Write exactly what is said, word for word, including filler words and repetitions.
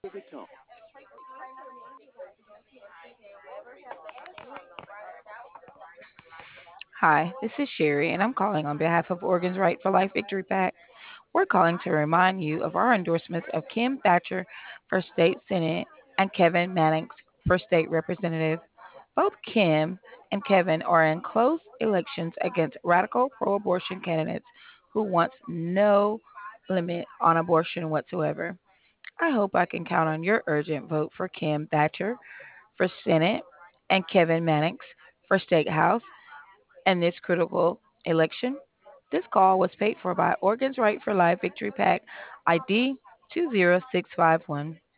Hi, this is Sherry, and I'm calling on behalf of Organs Right for Life Victory PAC. We're calling to remind you of our endorsements of Kim Thatcher for State Senate and Kevin Mannix for State Representative. Both Kim and Kevin are in close elections against radical pro abortion candidates who want no limit on abortion whatsoever. I hope I can count on your urgent vote for Kim Thatcher for Senate and Kevin Mannix for State House in this critical election. This call was paid for by Organs Right for Life Victory PAC I D two zero six five one.